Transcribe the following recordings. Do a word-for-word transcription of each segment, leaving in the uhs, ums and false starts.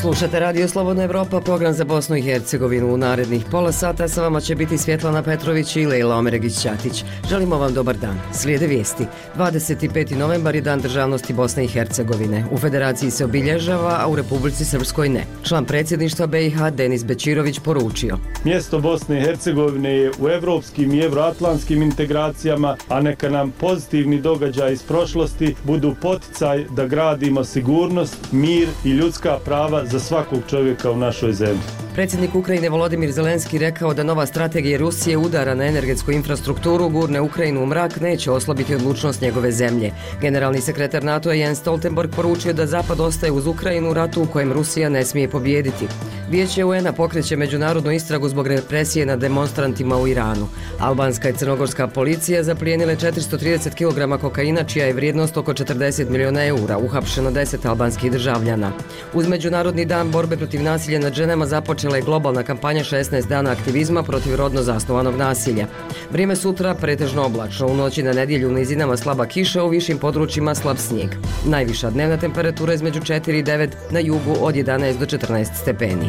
Slušate Radio Slobodna Evropa, program za Bosnu i Hercegovinu. U narednih pola sata sa vama će biti Svjetlana Petrović i Lejla Omeregić-Ćatić. Želimo vam dobar dan. Slijede vijesti. dvadeset peti novembar je Dan državnosti Bosne i Hercegovine. U Federaciji se obilježava, a u Republici Srpskoj ne. Član predsjedništva B i H Denis Bećirović poručio: Mjesto Bosne i Hercegovine je u evropskim i evroatlantskim integracijama, a neka nam pozitivni događaji iz prošlosti budu poticaj da gradimo sigurnost, mir i ljudska prava za svakog čovjeka u našoj zemlji. Predsjednik Ukrajine Volodimir Zelenski rekao da nova strategija Rusije udara na energetsku infrastrukturu, gurne Ukrajinu u mrak, neće oslabiti odlučnost njegove zemlje. Generalni sekretar NATO-a Jens Stoltenberg poručio da Zapad ostaje uz Ukrajinu u ratu u kojem Rusija ne smije pobijediti. Vijeće U N-a pokreće međunarodnu istragu zbog represije nad demonstrantima u Iranu. Albanska i crnogorska policija zaplijenile četiristo trideset kilograma kokaina, čija je vrijednost oko četrdeset miliona eura, uhapšeno deset albanskih državljana. Uz Međunarodni dan borbe protiv nasilja nad ženama započela je globalna kampanja šesnaest dana aktivizma protiv rodno zasnovanog nasilja. Vrijeme sutra pretežno oblačno, u noći na nedjelju u nizinama slaba kiša, u višim područjima slab snijeg. Najviša dnevna temperatura između četiri i devet, na jugu od jedanaest do četrnaest stepeni.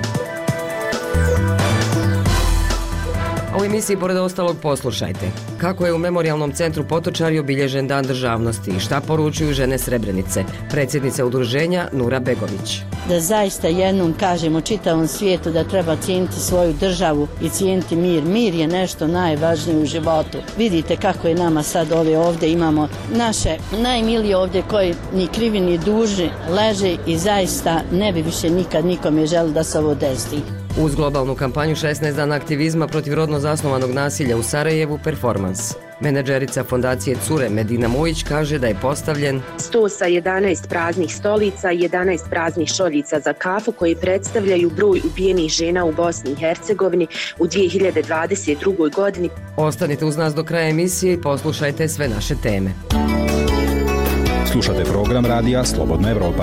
U emisiji pored ostalog poslušajte kako je u Memorijalnom centru Potočari obilježen Dan državnosti i šta poručuju žene Srebrenice. Predsjednica udruženja Nura Begović. Da zaista jednom kažemo čitavom svijetu da treba cijeniti svoju državu i cijeniti mir. Mir je nešto najvažnije u životu. Vidite kako je nama sad ove ovdje, imamo naše najmilije ovdje koji ni krivi ni dužni leže i zaista ne bi više nikad nikome želi da se ovo desi. Uz globalnu kampanju šesnaest dana aktivizma protiv rodno zasnovanog nasilja u Sarajevu performans. Menadžerica fondacije Cure Medina Mujić kaže da je postavljen sto sa jedanaest praznih stolica i jedanaest praznih šoljica za kafu koji predstavljaju broj ubijenih žena u Bosni i Hercegovini u dvije hiljade dvadeset drugoj godini. Ostanite uz nas do kraja emisije i poslušajte sve naše teme. Slušate program Radija Slobodna Evropa.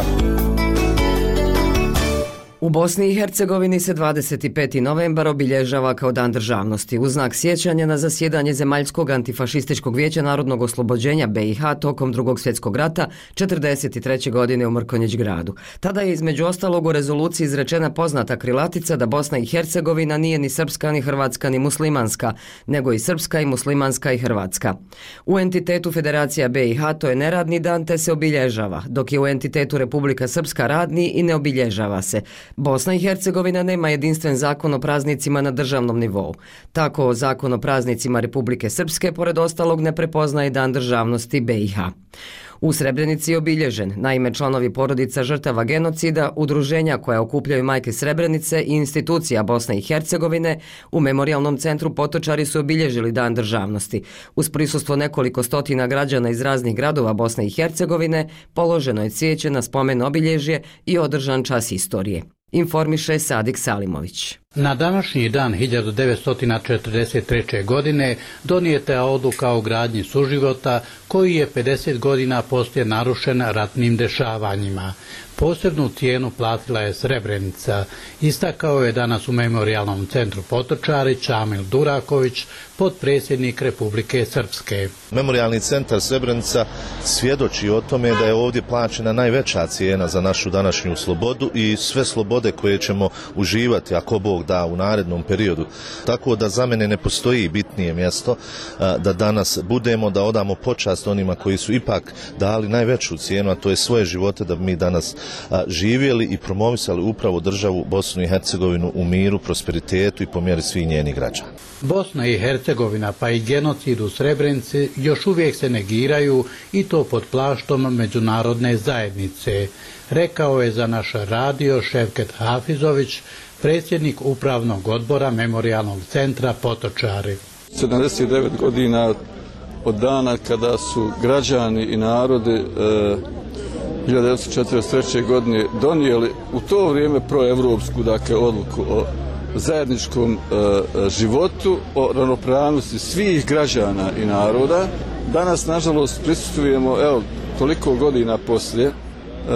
U Bosni i Hercegovini se dvadeset peti novembar obilježava kao Dan državnosti u znak sjećanja na zasjedanje Zemaljskog antifašističkog vijeća narodnog oslobođenja B i H tokom Drugog svjetskog rata četrdeset treće godine u Mrkonjić gradu. Tada je između ostalog u rezoluciji izrečena poznata krilatica da Bosna i Hercegovina nije ni srpska, ni hrvatska, ni muslimanska, nego i srpska i muslimanska i hrvatska. U entitetu Federacija B i H to je neradni dan te se obilježava, dok je u entitetu Republika Srpska radni i ne obilježava se. Bosna i Hercegovina nema jedinstven zakon o praznicima na državnom nivou. Tako zakon o praznicima Republike Srpske pored ostalog ne prepoznaje Dan državnosti B i H. U Srebrenici je obilježen, naime članovi porodica žrtava genocida, udruženja koja okupljaju majke Srebrenice i institucija Bosne i Hercegovine u Memorijalnom centru Potočari su obilježili Dan državnosti. Uz prisustvo nekoliko stotina građana iz raznih gradova Bosne i Hercegovine položeno je cvijeće na spomen obilježje i održan čas istorije. Informiše Sadik Salimović. Na današnji dan hiljadu devetsto četrdeset treće. godine donijeta je odluka o gradnji suživota koji je pedeset godina poslije narušen ratnim dešavanjima. Posebnu cijenu platila je Srebrenica, istakao je danas u Memorijalnom centru Potočari Čamil Duraković, potpredsjednik Republike Srpske. Memorijalni centar Srebrenica svjedoči o tome da je ovdje plaćena najveća cijena za našu današnju slobodu i sve slobode koje ćemo uživati, ako Bog da, u narednom periodu. Tako da za mene ne postoji bitnije mjesto da danas budemo, da odamo počast onima koji su ipak dali najveću cijenu, a to je svoje živote da bi mi danas živjeli i promovisali upravo državu Bosnu i Hercegovinu u miru, prosperitetu i po mjeri svih njenih građana. Bosna i Hercegovina pa i genocid u Srebrenici još uvijek se negiraju i to pod plaštom međunarodne zajednice, rekao je za naš radio Ševket Hafizović, predsjednik upravnog odbora Memorijalnog centra Potočari. sedamdeset devet godina od dana kada su građani i narodi e, hiljadu devetsto četrdeset treće. godine donijeli u to vrijeme proevropsku, dakle, odluku o zajedničkom e, životu, o ravnopravnosti svih građana i naroda. Danas, nažalost, prisustvujemo, evo, toliko godina poslije, e,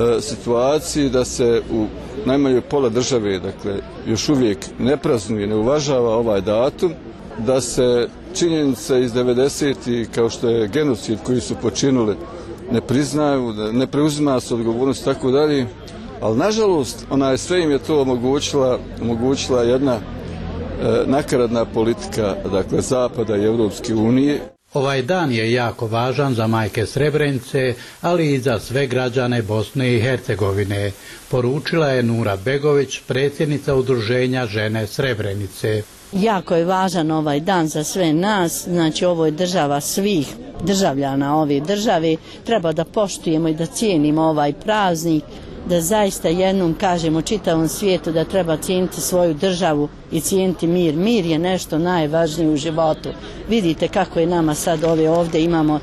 situaciji da se u najmanje pola države, dakle, još uvijek ne praznuje, ne uvažava ovaj datum, da se činjenice iz devedesetih, kao što je genocid koji su počinili, ne priznaju, ne preuzima se odgovornost, tako dalje. Ali nažalost, ona je sve im je to omogućila, omogućila jedna e, nakaradna politika, dakle, Zapada i Europske unije. Ovaj dan je jako važan za majke Srebrenice, ali i za sve građane Bosne i Hercegovine, poručila je Nura Begović, predsjednica Udruženja Žene Srebrenice. Jako je važan ovaj dan za sve nas, znači ovo je država svih državljana ove države, treba da poštujemo i da cijenimo ovaj praznik, da zaista jednom kažemo čitavom svijetu da treba cijeniti svoju državu i cijeniti mir. Mir je nešto najvažnije u životu. Vidite kako je nama sad ove ovdje, imamo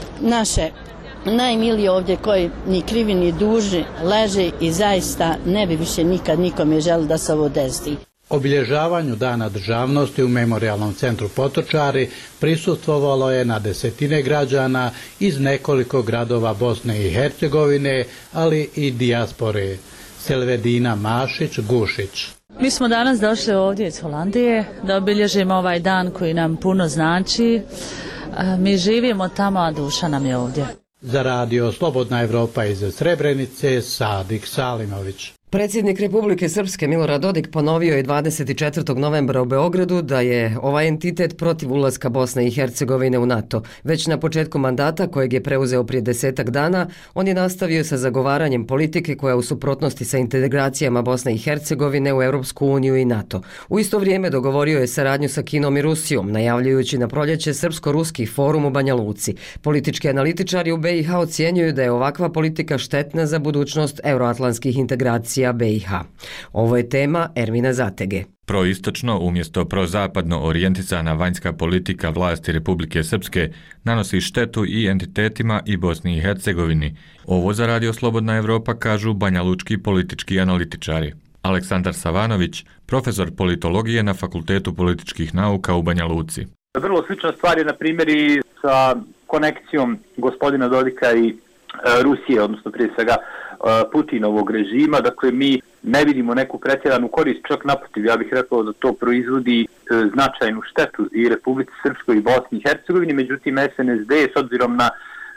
naše najmilije ovdje koji ni krivi ni dužni leže i zaista ne bi više nikad nikome želi da se ovo desi. Obilježavanju Dana državnosti u Memorijalnom centru Potočari prisustvovalo je na desetine građana iz nekoliko gradova Bosne i Hercegovine, ali i dijaspore. Selvedina Mašić Gušić. Mi smo danas došli ovdje iz Holandije da obilježimo ovaj dan koji nam puno znači. Mi živimo tamo, a duša nam je ovdje. Za radio Slobodna Evropa iz Srebrenice, Sadik Salimović. Predsjednik Republike Srpske Milorad Dodik ponovio je dvadeset četvrtog novembra u Beogradu da je ovaj entitet protiv ulaska Bosne i Hercegovine u NATO. Već na početku mandata, kojeg je preuzeo prije desetak dana, on je nastavio sa zagovaranjem politike koja u suprotnosti sa integracijama Bosne i Hercegovine u Europsku uniju i NATO. U isto vrijeme dogovorio je saradnju sa Kinom i Rusijom, najavljujući na proljeće Srpsko-ruski forum u Banja Luci. Politički analitičari u B i H ocjenjuju da je ovakva politika štetna za budućnost euroatlantskih integracija B i H. Ovo je tema Ermina Zatege. Proistočno umjesto prozapadno orijentisana vanjska politika vlasti Republike Srpske nanosi štetu i entitetima i Bosni i Hercegovini. Ovo za radio Slobodna Evropa kažu banjalučki politički analitičari. Aleksandar Savanović, profesor politologije na Fakultetu političkih nauka u Banja Luci. Vrlo slična stvar je na primjer i sa konekcijom gospodina Dodika i e, Rusije, odnosno prije svega Putinovog režima. Dakle, mi ne vidimo neku pretjeranu korist, čak naprotiv, ja bih rekao da to proizvodi značajnu štetu i Republici Srpskoj i Bosni i Hercegovini, međutim S N S D s obzirom na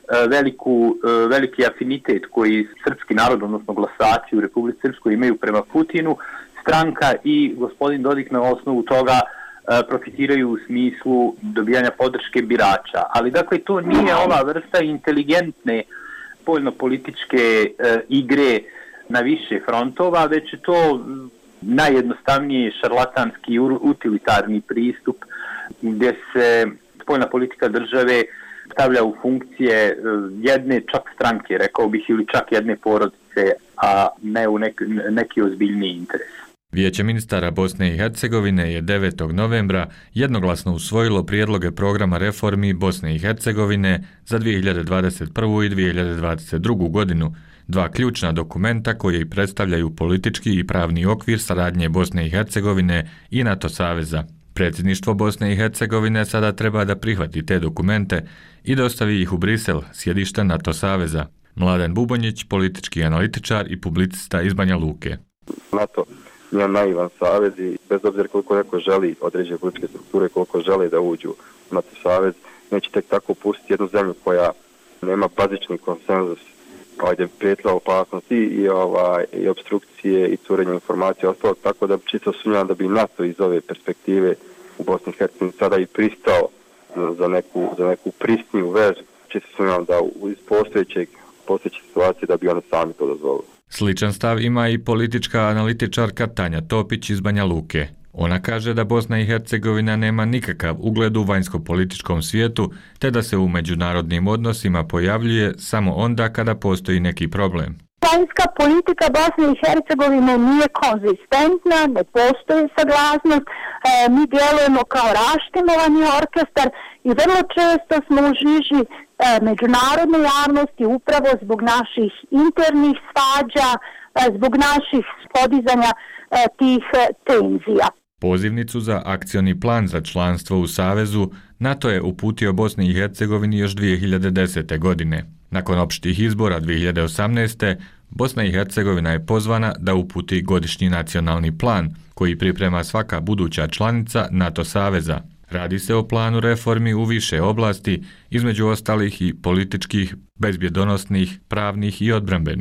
veliku, veliki afinitet koji srpski narod, odnosno glasači u Republici Srpskoj imaju prema Putinu, stranka i gospodin Dodik na osnovu toga profitiraju u smislu dobijanja podrške birača. Ali dakle, to nije ova vrsta inteligentne spoljno-političke e, igre na više frontova, već je to najjednostavniji šarlatanski utilitarni pristup gdje se spoljna politika države stavlja u funkcije jedne čak stranke, rekao bih, ili čak jedne porodice, a ne u nek, neki ozbiljniji interes. Vijeće ministara Bosne i Hercegovine je devetog novembra jednoglasno usvojilo prijedloge programa reformi Bosne i Hercegovine za dvije hiljade dvadeset prvu i dvije hiljade dvadeset drugu godinu, dva ključna dokumenta koji predstavljaju politički i pravni okvir saradnje Bosne i Hercegovine i NATO saveza. Predsjedništvo Bosne i Hercegovine sada treba da prihvati te dokumente i dostavi ih u Brisel, sjedište NATO saveza. Mladen Bubonjić, politički analitičar i publicista iz Banja Luke. NATO nije naivan savez i bez obzira koliko neko želi određene političke strukture, koliko žele da uđu u NATO savez, neće tek tako pustiti jednu zemlju koja nema bazični konsenzus, gdje prijetila opasnost i, i, ovaj, i obstrukcije i curenje informacija ostalo, tako da čisto sumnjam da bi NATO iz ove perspektive u Bosni i Hercegovini sada i pristao za neku, za neku prisniju vežu. Čisto sumnjam da u postojećeg postojeće situacije da bi oni sami to dozvolili. Sličan stav ima i politička analitičarka Tanja Topić iz Banja Luke. Ona kaže da Bosna i Hercegovina nema nikakav ugled u vanjsko-političkom svijetu, te da se u međunarodnim odnosima pojavljuje samo onda kada postoji neki problem. Vanjska politika Bosne i Hercegovine nije konzistentna, ne postoji saglasnost, e, mi djelujemo kao raštimovani orkestar i vrlo često smo u žiži e, međunarodne javnosti upravo zbog naših internih svađa, e, zbog naših podizanja e, tih e, tenzija. Pozivnicu za akcioni plan za članstvo u Savezu NATO je uputio Bosni i Hercegovini još dvije hiljade desete. godine. Nakon opštih izbora dvije hiljade osamnaeste. Bosna i Hercegovina je pozvana da uputi godišnji nacionalni plan koji priprema svaka buduća članica NATO saveza. Radi se o planu reformi u više oblasti, između ostalih i političkih, bezbjedonosnih, pravnih i odbrambenih.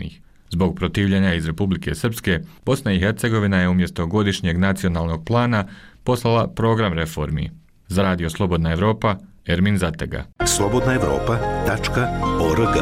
Zbog protivljenja iz Republike Srpske, Bosna i Hercegovina je umjesto godišnjeg nacionalnog plana poslala program reformi. Za Radio Slobodna Evropa, Ermin Zatega. slobodna evropa tačka org.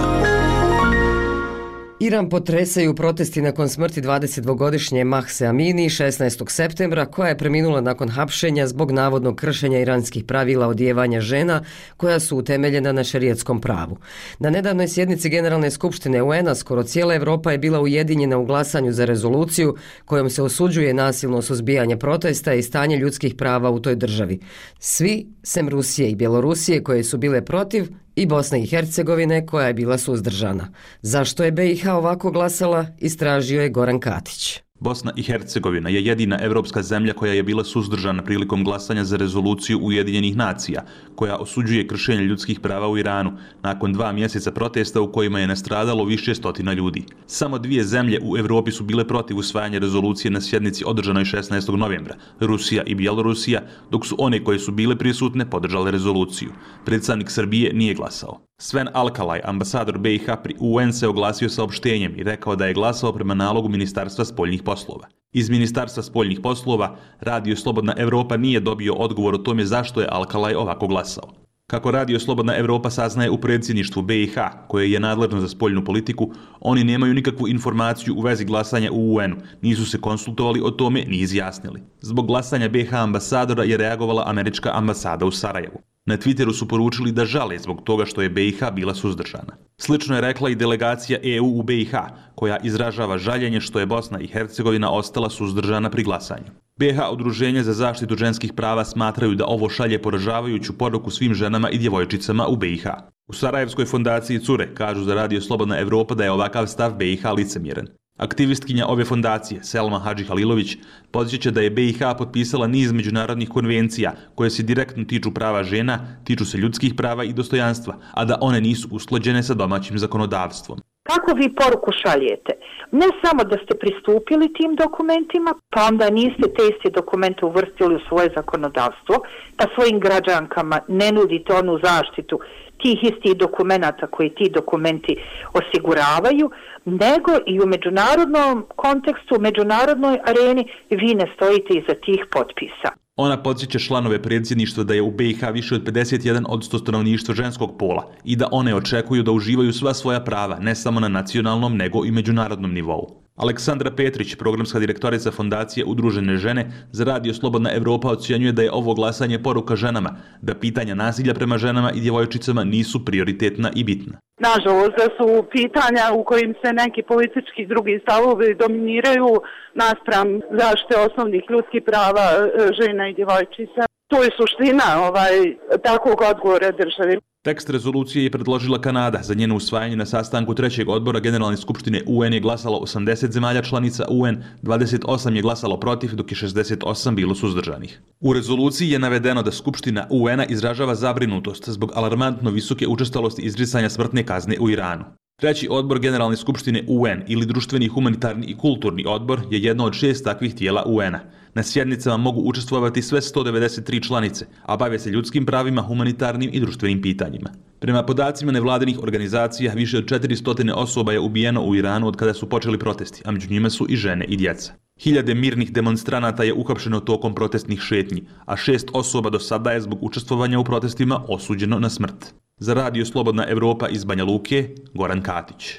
Iran potresaju protesti nakon smrti dvadesetdvogodišnje Mahse Amini šesnaestog septembra, koja je preminula nakon hapšenja zbog navodnog kršenja iranskih pravila odjevanja žena koja su utemeljena na šerijetskom pravu. Na nedavnoj sjednici Generalne skupštine U N A skoro cijela Evropa je bila ujedinjena u glasanju za rezoluciju kojom se osuđuje nasilno suzbijanje protesta i stanje ljudskih prava u toj državi. Svi, sem Rusije i Bjelorusije koje su bile protiv, i Bosne i Hercegovine koja je bila suzdržana. Zašto je B i H ovako glasala, istražio je Goran Katić. Bosna i Hercegovina je jedina evropska zemlja koja je bila suzdržana prilikom glasanja za rezoluciju Ujedinjenih nacija, koja osuđuje kršenje ljudskih prava u Iranu nakon dva mjeseca protesta u kojima je nastradalo više stotina ljudi. Samo dvije zemlje u Evropi su bile protiv usvajanja rezolucije na sjednici održanoj šesnaestog novembra, Rusija i Bjelorusija, dok su one koje su bile prisutne podržale rezoluciju. Predstavnik Srbije nije glasao. Sven Alkalaj, ambasador B i H pri U N, se oglasio saopštenjem i rekao da je glasao prema nalogu Ministarstva spoljnih poslova. Iz Ministarstva spoljnih poslova Radio Slobodna Evropa nije dobio odgovor o tome zašto je Alkalaj ovako glasao. Kako Radio Slobodna Evropa saznaje u predsjedništvu B i H, koje je nadležno za spoljnu politiku, oni nemaju nikakvu informaciju u vezi glasanja u U N-u, nisu se konsultovali o tome ni izjasnili. Zbog glasanja B i H ambasadora je reagovala američka ambasada u Sarajevu. Na Twitteru su poručili da žale zbog toga što je B i H bila suzdržana. Slično je rekla i delegacija E U u B i H, koja izražava žaljenje što je Bosna i Hercegovina ostala suzdržana pri glasanju. B i H udruženje za zaštitu ženskih prava smatraju da ovo šalje poražavajuću poruku svim ženama i djevojčicama u B i H. U Sarajevskoj fondaciji Cure kažu za Radio Slobodna Evropa da je ovakav stav B i H licemjeran. Aktivistkinja ove fondacije, Selma Hadži Halilović, podsjeća da je B i H potpisala niz međunarodnih konvencija koje se direktno tiču prava žena, tiču se ljudskih prava i dostojanstva, a da one nisu usklađene sa domaćim zakonodavstvom. Kako vi poruku šaljete? Ne samo da ste pristupili tim dokumentima, pa onda niste te iste dokumente uvrstili u svoje zakonodavstvo, pa svojim građankama ne nudite onu zaštitu tih istih dokumenata koji ti dokumenti osiguravaju, nego i u međunarodnom kontekstu, u međunarodnoj areni vi ne stojite iza tih potpisa. Ona podsjeća članove predsjedništva da je u B i H više od pedeset jedan posto stanovništva ženskog pola i da one očekuju da uživaju sva svoja prava, ne samo na nacionalnom, nego i međunarodnom nivou. Aleksandra Petrić, programska direktorica fondacije Udružene žene, za Radio Slobodna Evropa ocjenjuje da je ovo glasanje poruka ženama, da pitanja nasilja prema ženama i djevojčicama nisu prioritetna i bitna. Nažalost, da su pitanja u kojim se neki politički drugi stavovi dominiraju naspram zaštite osnovnih ljudskih prava žena i djevojčica. To je suština ovaj, takvog odgovora države. Tekst rezolucije je predložila Kanada. Za njeno usvajanje na sastanku trećeg odbora Generalne skupštine U N je glasalo osamdeset zemalja članica U N, dvadeset osam je glasalo protiv, dok je šezdeset osam bilo suzdržanih. U rezoluciji je navedeno da Skupština U N-a izražava zabrinutost zbog alarmantno visoke učestalosti izricanja smrtne kazne u Iranu. Treći odbor Generalne skupštine U N ili društveni, humanitarni i kulturni odbor je jedno od šest takvih tijela U N-a. Na sjednicama mogu učestvovati sve sto devedeset tri članice, a bave se ljudskim pravima, humanitarnim i društvenim pitanjima. Prema podacima nevladinih organizacija, više od četiristo osoba je ubijeno u Iranu od kada su počeli protesti, a među njima su i žene i djeca. Hiljade mirnih demonstranata je uhapšeno tokom protestnih šetnji, a šest osoba do sada je zbog učestvovanja u protestima osuđeno na smrt. Za Radio Slobodna Evropa iz Banja Luke, Goran Katić.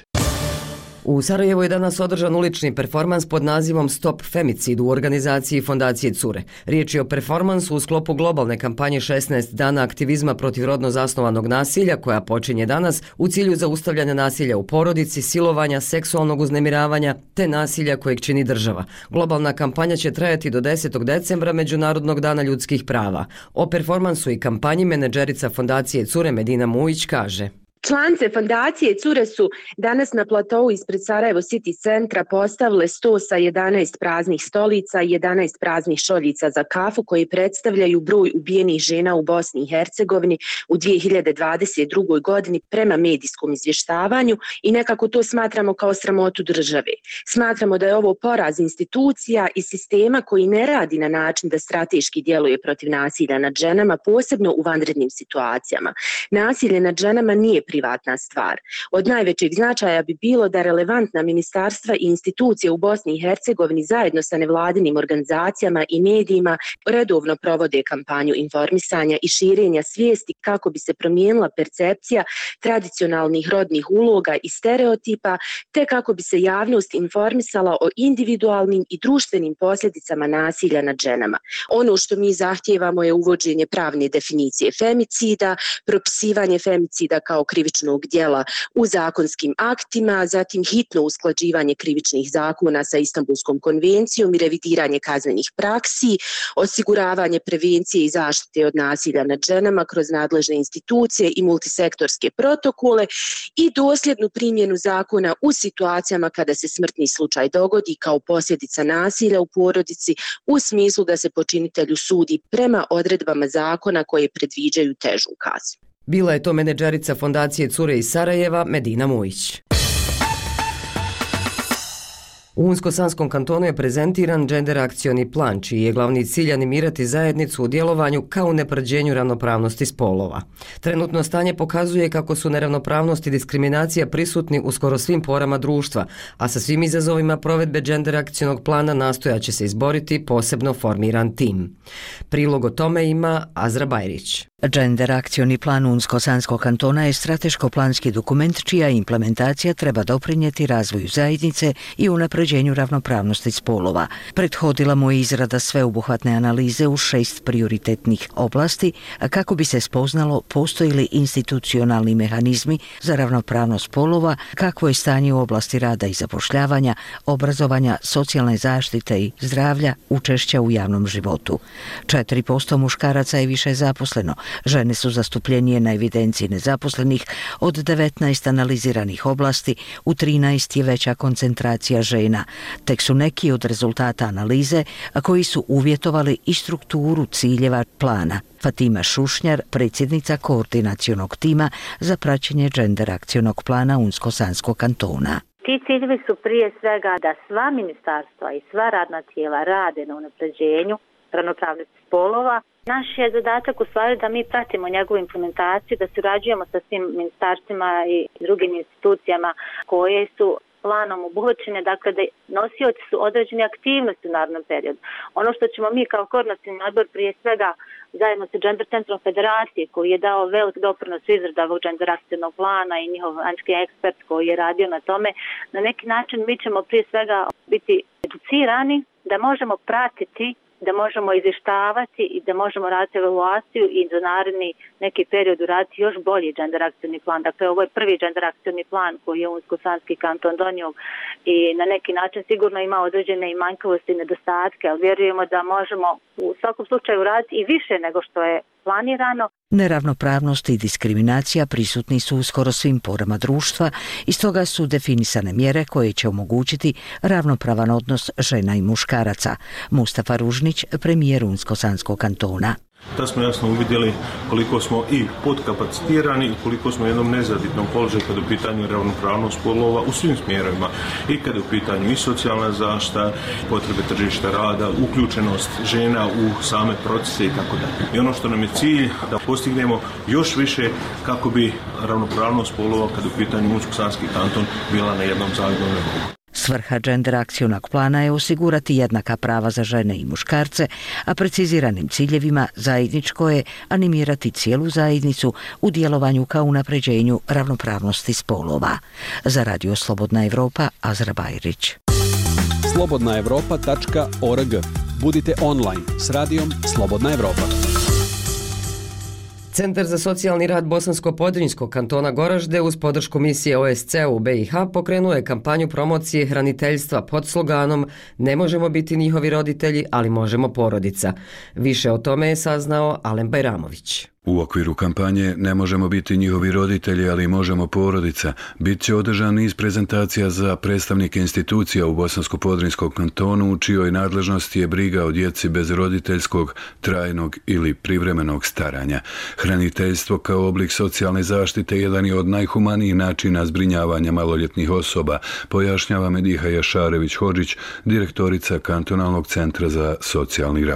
U Sarajevu je danas održan ulični performans pod nazivom Stop femicid u organizaciji Fondacije Cure. Riječ je o performansu u sklopu globalne kampanje šesnaest dana aktivizma protiv rodno zasnovanog nasilja koja počinje danas u cilju zaustavljanja nasilja u porodici, silovanja, seksualnog uznemiravanja te nasilja kojeg čini država. Globalna kampanja će trajati do desetog decembra, Međunarodnog dana ljudskih prava. O performansu i kampanji menadžerica Fondacije Cure Medina Mujić kaže: Članice Fondacije Cure su danas na platovu ispred Sarajevo City centra postavile sto sa jedanaest praznih stolica i jedanaest praznih šoljica za kafu koji predstavljaju broj ubijenih žena u Bosni i Hercegovini u dvije hiljade dvadeset drugoj. godini prema medijskom izvještavanju i nekako to smatramo kao sramotu države. Smatramo da je ovo poraz institucija i sistema koji ne radi na način da strateški djeluje protiv nasilja nad ženama, posebno u vanrednim situacijama. Nasilje nad ženama nije privatna stvar. Od najvećeg značaja bi bilo da relevantna ministarstva i institucije u Bosni i Hercegovini zajedno sa nevladinim organizacijama i medijima redovno provode kampanju informisanja i širenja svijesti kako bi se promijenila percepcija tradicionalnih rodnih uloga i stereotipa, te kako bi se javnost informisala o individualnim i društvenim posljedicama nasilja nad ženama. Ono što mi zahtijevamo je uvođenje pravne definicije femicida, propisivanje femicida kao krivičnog djela u zakonskim aktima, zatim hitno usklađivanje krivičnih zakona sa Istanbulskom konvencijom i revidiranje kaznenih praksi, osiguravanje prevencije i zaštite od nasilja nad ženama kroz nadležne institucije i multisektorske protokole i dosljednu primjenu zakona u situacijama kada se smrtni slučaj dogodi kao posljedica nasilja u porodici u smislu da se počinitelju sudi prema odredbama zakona koje predviđaju težu kaznu. Bila je to menadžerica Fondacije Cure iz Sarajeva, Medina Mujić. U Unsko-Sanskom kantonu je prezentiran gender akcioni plan, čiji je glavni cilj animirati zajednicu u djelovanju kao unapređenju ravnopravnosti spolova. Trenutno stanje pokazuje kako su neravnopravnost i diskriminacija prisutni u skoro svim porama društva, a sa svim izazovima provedbe gender akcionog plana nastojat će se izboriti posebno formiran tim. Prilog o tome ima Azra Bajrić. Gender akcioni plan Unsko-Sanskog kantona je strateško-planski dokument čija implementacija treba doprinijeti razvoju zajednice i unapređenju ravnopravnosti spolova. Prethodila mu je izrada sveobuhvatne analize u šest prioritetnih oblasti kako bi se spoznalo postoji li institucionalni mehanizmi za ravnopravnost spolova, kakvo je stanje u oblasti rada i zapošljavanja, obrazovanja, socijalne zaštite i zdravlja, učešća u javnom životu. četiri posto muškaraca je više zaposleno. Žene su zastupljenije na evidenciji nezaposlenih. Od devetnaest analiziranih oblasti, u trinaest je veća koncentracija žena. Tek su neki od rezultata analize koji su uvjetovali i strukturu ciljeva plana. Fatima Šušnjar, predsjednica koordinacionog tima za praćenje gender akcionog plana Unsko-Sanskog kantona. Ti ciljevi su prije svega da sva ministarstva i sva radna tijela rade na unapređenju ravnopravnosti spolova. Naš je zadatak u stvari da mi pratimo njegovu implementaciju, da surađujemo sa svim ministarstvima i drugim institucijama koje su planom obuhvaćene, dakle da nosioci su određene aktivnosti u narednom periodu. Ono što ćemo mi kao koordinacioni odbor prije svega zajedno sa Gender Centrom Federacije koji je dao velik doprinos u izradi ovog gender akcionog plana i njihov vanjski ekspert koji je radio na tome, na neki način mi ćemo prije svega biti educirani da možemo pratiti, da možemo izvještavati i da možemo raditi evaluaciju i za naredni neki period uraditi još bolji gender akcioni plan. Dakle, ovo je prvi gender akcioni plan koji je Unsko-Sanski kanton donio i na neki način sigurno ima određene i manjkavosti i nedostatke, ali vjerujemo da možemo u svakom slučaju raditi i više nego što je planirano. Neravnopravnost i diskriminacija prisutni su u skoro svim porama društva i stoga su definisane mjere koje će omogućiti ravnopravan odnos žena i muškaraca. Mustafa Ružnić, premijer Unsko-Sanskog kantona. Da smo jasno uvidjeli koliko smo i podkapacitirani i koliko smo u jednom nezaditnom položaju kada je u pitanju ravnopravnost spolova u svim smjerovima i kada je u pitanju i socijalna zaštita, potrebe tržišta rada, uključenost žena u same procese i tako dalje. I ono što nam je cilj da postignemo još više kako bi ravnopravnost spolova kada je u pitanju Unsko-Sanski kanton bila na jednom zavidnom nivou. Svrha gender akcionog plana je osigurati jednaka prava za žene i muškarce, a preciziranim ciljevima zajedničko je animirati cijelu zajednicu u djelovanju ka unapređenju ravnopravnosti spolova. Za Radio Slobodna Evropa, Azra Bajrić. slobodna evropa tačka org. Budite online s radijom Slobodna Evropa. Centar za socijalni rad Bosansko-Podrinjskog kantona Goražde uz podršku misije O S C-a u B i H pokrenuo je kampanju promocije hraniteljstva pod sloganom "Ne možemo biti njihovi roditelji, ali možemo porodica". Više o tome je saznao Alen Bajramović. U okviru kampanje "Ne možemo biti njihovi roditelji, ali možemo porodica" bit će održan niz prezentacija za predstavnike institucija u Bosansko-Podrinjskom kantonu u čijoj nadležnosti je briga o djeci bez roditeljskog, trajnog ili privremenog staranja. Hraniteljstvo kao oblik socijalne zaštite jedan je od najhumanijih načina zbrinjavanja maloljetnih osoba, pojašnjava Mediha Jašarević-Hodžić, direktorica Kantonalnog centra za socijalni rad.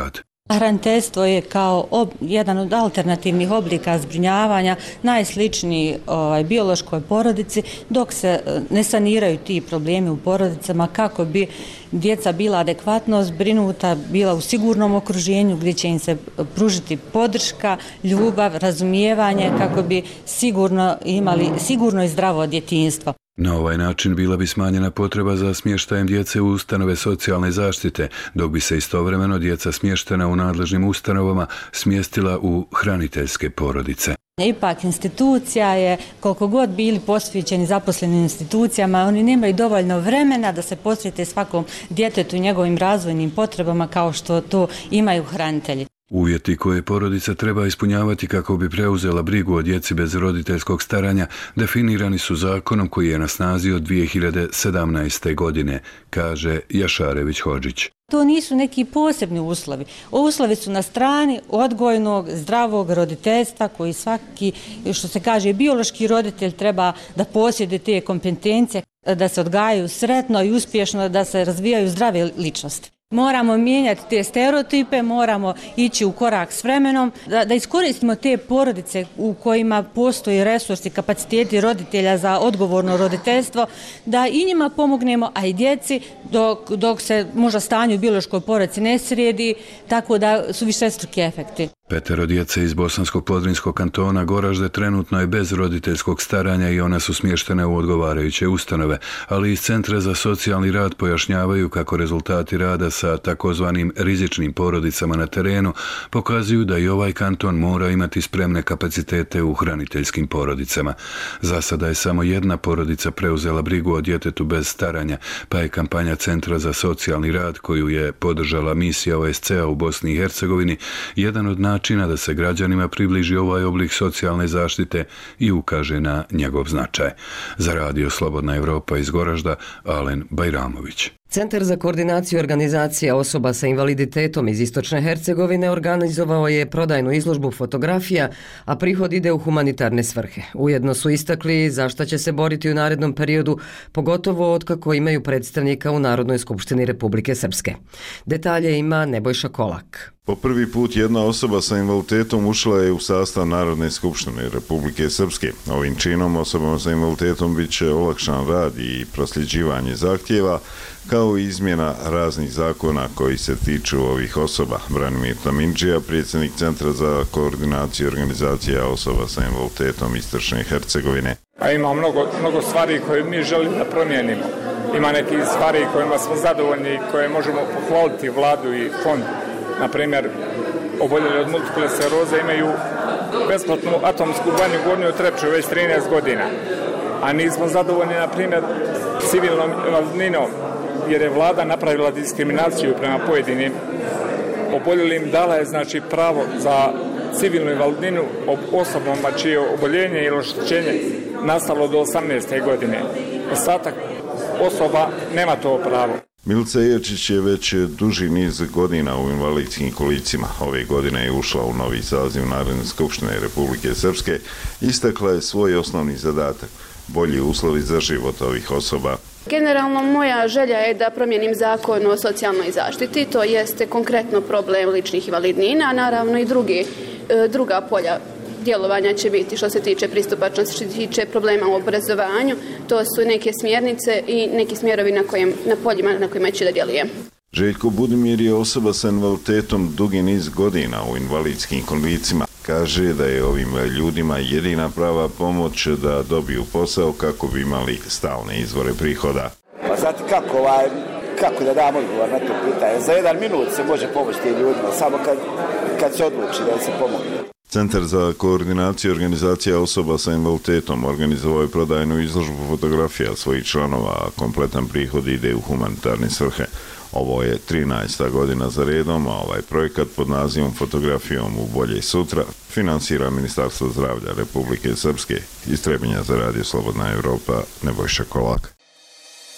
Hraniteljstvo je kao ob, jedan od alternativnih oblika zbrinjavanja najsličniji ovaj, biološkoj porodici, dok se ne saniraju ti problemi u porodicama kako bi djeca bila adekvatno zbrinuta, bila u sigurnom okruženju gdje će im se pružiti podrška, ljubav, razumijevanje kako bi sigurno imali sigurno i zdravo djetinjstvo. Na ovaj način bila bi smanjena potreba za smještajem djece u ustanove socijalne zaštite, dok bi se istovremeno djeca smještena u nadležnim ustanovama smjestila u hraniteljske porodice. Ipak institucija je, koliko god bili posvećeni zaposlenim institucijama, oni nemaju dovoljno vremena da se posvete svakom djetetu i njegovim razvojnim potrebama kao što to imaju hranitelji. Uvjeti koje porodica treba ispunjavati kako bi preuzela brigu o djeci bez roditeljskog staranja definirani su zakonom koji je na snazi od dvije hiljade sedamnaeste. godine, kaže Jašarević Hodžić. To nisu neki posebni uslovi. Uslovi su na strani odgojnog, zdravog roditeljstva koji svaki, što se kaže, biološki roditelj treba da posjeduje te kompetencije, da se odgajaju sretno i uspješno, da se razvijaju zdrave ličnosti. Moramo mijenjati te stereotipe, moramo ići u korak s vremenom, da, da iskoristimo te porodice u kojima postoji resursi, kapaciteti roditelja za odgovorno roditeljstvo, da i njima pomognemo, a i djeci dok, dok se možda stanje u biološkoj porodici ne sredi, tako da su višestruki efekti. Petero djece iz Bosanskog Podrinjskog kantona Goražde trenutno je bez roditeljskog staranja i ona su smještene u odgovarajuće ustanove, ali iz Centra za socijalni rad pojašnjavaju kako rezultati rada sa takozvanim rizičnim porodicama na terenu pokazuju da i ovaj kanton mora imati spremne kapacitete u hraniteljskim porodicama. Za sada je samo jedna porodica preuzela brigu o djetetu bez staranja, pa je kampanja Centra za socijalni rad koju je podržala misija O S C-a u Bosni i Hercegovini jedan od načina da se građanima približi ovaj oblik socijalne zaštite i ukaže na njegov značaj. Za Radio Slobodna Evropa iz Goražda, Alen Bajramović. Centar za koordinaciju organizacija osoba sa invaliditetom iz Istočne Hercegovine organizovao je prodajnu izložbu fotografija, a prihod ide u humanitarne svrhe. Ujedno su istakli zašto će se boriti u narednom periodu, pogotovo otkako imaju predstavnika u Narodnoj skupštini Republike Srpske. Detalje ima Nebojša Kolak. Po prvi put jedna osoba sa invaliditetom ušla je u sastav Narodne skupštine Republike Srpske. Ovim činom osobama sa invaliditetom bit će olakšan rad i prosljeđivanje zahtjeva, kao i izmjena raznih zakona koji se tiču ovih osoba. Branimir Tamindžija, predsjednik Centra za koordinaciju organizacija osoba sa invaliditetom Istočne Hercegovine. A ima mnogo, mnogo stvari koje mi želimo da promijenimo. Ima neki stvari kojima smo zadovoljni i koje možemo pohvaliti vladu i fond. Na primjer, oboljeli od multiple skleroze imaju besplatnu atomsku banju Gornju Trepču već trinaest godina. A nismo zadovoljni, na primjer, civilnom invalidninom, jer je vlada napravila diskriminaciju prema pojedinim oboljelim. Dala je, znači, pravo za civilnu invalidninu osobama čije oboljenje ili oštećenje nastalo do osamnaeste godine. Ostatak osoba nema to pravo. Milica Jerčić je već duži niz godina u invalidskim kolicima. Ove godine je ušla u novi saziv Narodne skupštine Republike Srpske. Istakla je svoj osnovni zadatak, bolji uslovi za život ovih osoba. Generalno moja želja je da promijenim zakon o socijalnoj zaštiti, to jeste konkretno problem ličnih invalidnina, a naravno i drugi, druga polja djelovanja će biti što se tiče pristupačnosti, što se tiče problema u obrazovanju. To su neke smjernice i neki smjerovi na, kojem, na poljima na kojima će da djelujem. Željko Budimir je osoba sa invaliditetom dugi niz godina u invalidskim kolicima. Kaže da je ovim ljudima jedina prava pomoć da dobiju posao kako bi imali stalne izvore prihoda. Pa znate kako, ovaj, kako da dam odgovor na to pitanje? Za jedan minut se može pomoći tim ljudima, samo kad, kad se odluči da se pomogne. Centar za koordinaciju organizacija osoba sa invaliditetom organizovao je prodajnu izložbu fotografija svojih članova, a kompletan prihod ide u humanitarne svrhe. Ovo je trinaesta godina za redom, a ovaj projekat pod nazivom Fotografijom u bolje sutra finansira Ministarstvo zdravlja Republike Srpske. Iz Trebinja za Radio Slobodna Evropa, Nebojša Kolak.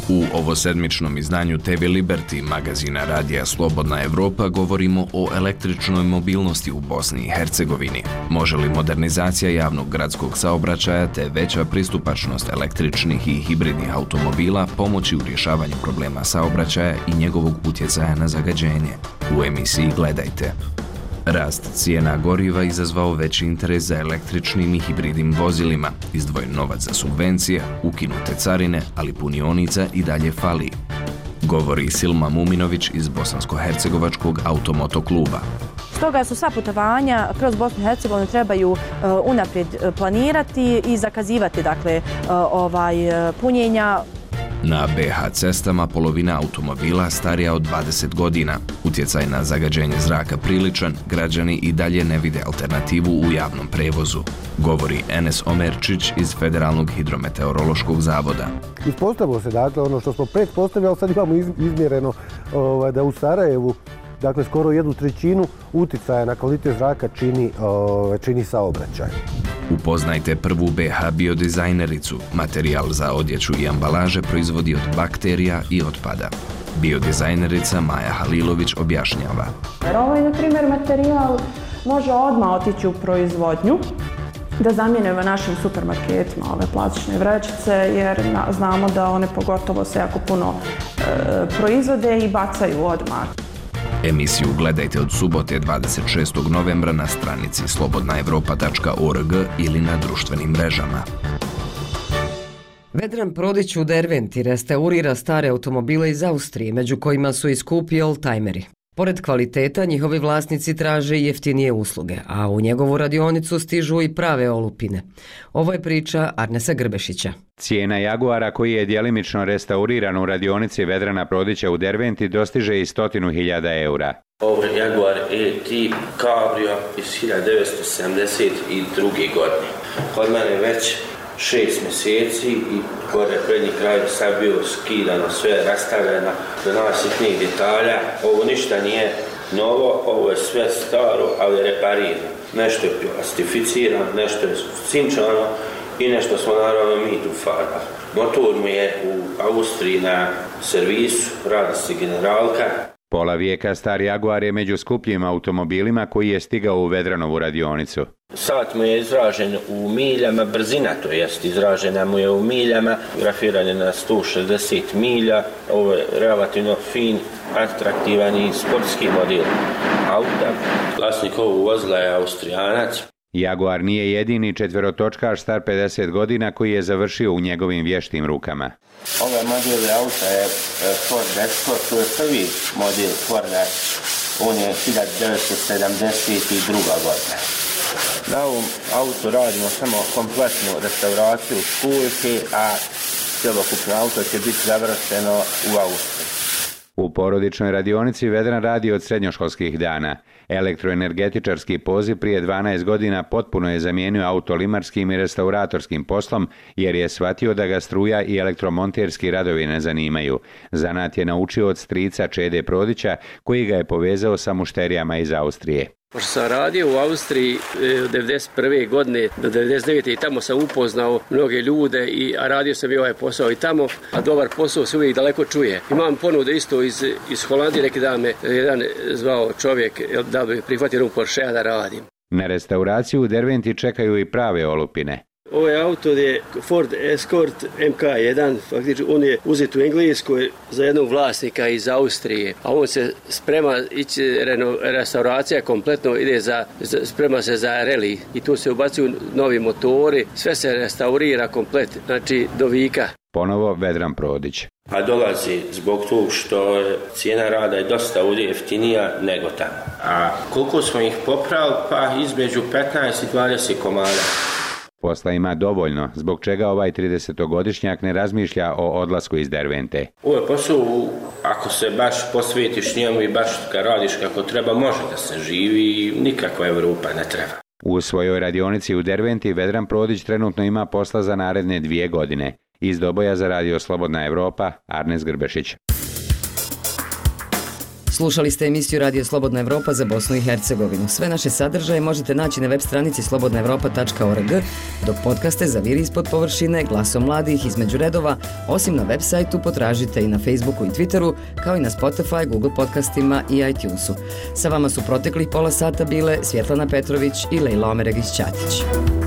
U ovosedmičnom izdanju T V Liberty magazina Radija Slobodna Evropa govorimo o električnoj mobilnosti u Bosni i Hercegovini. Može li modernizacija javnog gradskog saobraćaja te veća pristupačnost električnih i hibridnih automobila pomoći u rješavanju problema saobraćaja i njegovog utjecaja na zagađenje? U emisiji gledajte. Rast cijena goriva izazvao veći interes za električnim i hibridnim vozilima, izdvojen novac za subvencije, ukinute carine, ali punionica i dalje fali. Govori Silma Muminović iz Bosansko-hercegovačkog automoto kluba. Stoga su sva putovanja kroz Bosnu i Hercegovinu trebaju uh, unaprijed planirati i zakazivati dakle, uh, ovaj, uh, punjenja. Na B H cestama polovina automobila starija od dvadeset godina. Utjecaj na zagađenje zraka priličan, građani i dalje ne vide alternativu u javnom prevozu. Govori Enes Omerčić iz Federalnog hidrometeorološkog zavoda. Ispostavilo se dakle ono što smo pretpostavili, ali sad imamo izmjereno ovaj, da u Sarajevu dakle skoro jednu trećinu utjecaja na kvalitet zraka čini, ovaj, čini saobraćaj. Upoznajte prvu B H biodizajnericu. Materijal za odjeću i ambalaže proizvodi od bakterija i otpada. Biodizajnerica Maja Halilović objašnjava. Ovaj, na primjer, materijal može odmah otići u proizvodnju, da zamijenimo našim supermarketima ove plastične vrećice, jer znamo da one pogotovo se jako puno e, proizvode i bacaju odmah. Emisiju gledajte od subote dvadeset šestog novembra na stranici slobodna evropa tačka org ili na društvenim mrežama. Vedran Prodić u Derventi restaurira stare automobile iz Austrije, među kojima su i skupi oldtimeri. Pored kvaliteta, njihovi vlasnici traže i jeftinije usluge, a u njegovu radionicu stižu i prave olupine. Ovo je priča Arnesa Grbešića. Cijena Jaguara koji je djelimično restauriran u radionici Vedrana Prodića u Derventi dostiže i stotinu hiljada eura. Ovo je Jaguar E T Cabrio iz hiljadu devetsto sedamdeset druge. godine. Kod mene već šest mjeseci i gore prednji kraj sad bio skidano, sve rastavljeno do najsitnijih detalja. Ovo ništa nije novo, ovo je sve staro, ali reparirano. Nešto je plastificirano, nešto je cinčano i nešto smo naravno mi tu farbali. Motor mu je u Austriji na servisu, radi se generalka. Pola vijeka star Jaguar je među skupljim automobilima koji je stigao u Vedranovu radionicu. Sat mu je izražen u miljama, brzina to jest izražena mu je u miljama, grafiran je na sto šezdeset milja. Ovo je relativno fin, atraktivan i sportski model auta. Vlasnik ovog vozila je Austrijanac. Jaguar nije jedini četverotočkaš star pedeset godina koji je završio u njegovim vještim rukama. Ovaj model auta je Ford Escort, to je prvi model Forda, on je hiljadu devetsto sedamdeset druga. godina. Na ovom autu radimo samo kompletnu restauraciju školjke, a cjelokupno auto će biti završeno u Austriji. U porodičnoj radionici Vedran radi od srednjoškolskih dana. Elektroenergetičarski poziv prije dvanaest godina potpuno je zamijenio autolimarskim i restauratorskim poslom jer je shvatio da ga struja i elektromonterski radovi ne zanimaju. Zanat je naučio od strica Čede Prodića koji ga je povezao sa mušterijama iz Austrije. Pošto sam radio u Austriji od devedeset prve. godine do devedeset devete. i tamo sam upoznao mnoge ljude, i, a radio sam i ovaj posao i tamo, a dobar posao se uvijek daleko čuje. Imam ponude isto iz, iz Holandije, neki dan me jedan zvao čovjek da bi prihvatio u Porschea da radim. Na restauraciju u Derventi čekaju i prave olupine. Ovaj auto je Ford Escort M K jedan, faktički on je uzet u Engleskoj za jednog vlasnika iz Austrije, a on se sprema ići, reno, restauracija kompletno ide za, sprema se za rally i tu se ubacuju novi motori, sve se restaurira komplet, znači do vika. Ponovo Vedran Prodić. A dolazi zbog toga što cijena rada je dosta ovdje jeftinija nego tamo. A koliko smo ih popravili? Pa između petnaest i dvadeset komada. Posla ima dovoljno, zbog čega ovaj tridesetogodišnjak ne razmišlja o odlasku iz Dervente. Ovo je posao, ako se baš posvetiš njemu i baš kad radiš kako treba, može da se živi i nikakva Evropa ne treba. U svojoj radionici u Derventi Vedran Prodić trenutno ima posla za naredne dvije godine. Iz Doboja za Radio Slobodna Evropa, Arnes Grbešić. Slušali ste emisiju Radio Slobodna Evropa za Bosnu i Hercegovinu. Sve naše sadržaje možete naći na web stranici slobodna evropa tačka org, dok podcaste Zaviri ispod površine, Glasom mladih, Između redova, osim na web sajtu potražite i na Facebooku i Twitteru, kao i na Spotify, Google podcastima i iTunesu. Sa vama su proteklih pola sata bile Svjetlana Petrović i Lejla Omeregić-Ćatić.